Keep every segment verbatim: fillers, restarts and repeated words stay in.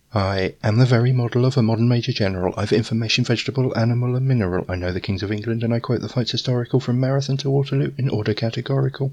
I am the very model of a modern Major General. I've information, vegetable, animal, and mineral. I know the kings of England, and I quote the fights historical from Marathon to Waterloo in order categorical.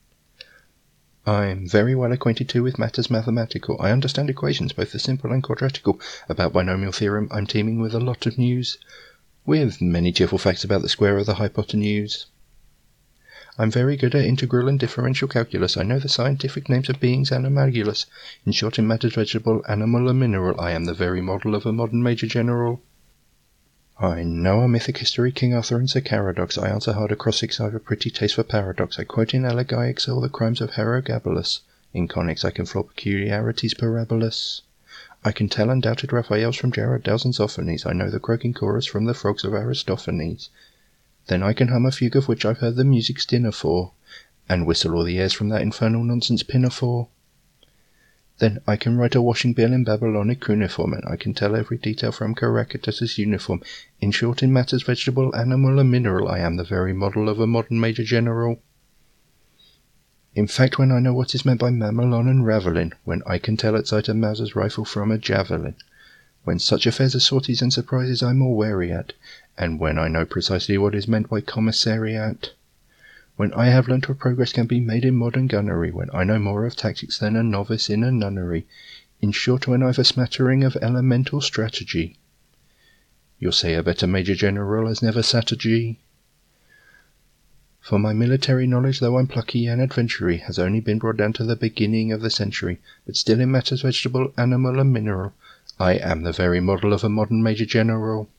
I'm very well acquainted too with matters mathematical. I understand equations, both the simple and quadratical. About binomial theorem I'm teeming with a lot of news, with many cheerful facts about the square of the hypotenuse. I'm very good at integral and differential calculus. I know the scientific names of beings and animalculous. In short, in matters vegetable, animal, and mineral, I am the very model of a modern Major General. I know our mythic history, King Arthur and Sir Caradox. I answer hard across six, I've a pretty taste for paradox. I quote in elegiacs all the crimes of Heliogabalus. In conics I can floor peculiarities parabolous. I can tell undoubted Raphaels from Gerardel's and Zoffanies. I know the croaking chorus from the frogs of Aristophanes. Then I can hum a fugue of which I've heard the music's dinner for, and whistle all the airs from that infernal nonsense Pinafore. Then I can write a washing bill in Babylonic cuneiform, and I can tell every detail from Caractacus's uniform. In short, in matters vegetable, animal, and mineral, I am the very model of a modern Major General. In fact, when I know what is meant by Mamelon and Ravelin, when I can tell at sight a Mauser's rifle from a javelin, when such affairs as sorties and surprises I'm more wary at, and when I know precisely what is meant by commissariat, when I have learnt what progress can be made in modern gunnery, when I know more of tactics than a novice in a nunnery, in short, when I've a smattering of elemental strategy. You'll say a better Major General has never sat a G. For my military knowledge, though I'm plucky and adventury, has only been brought down to the beginning of the century, but still in matters vegetable, animal, and mineral, I am the very model of a modern Major General.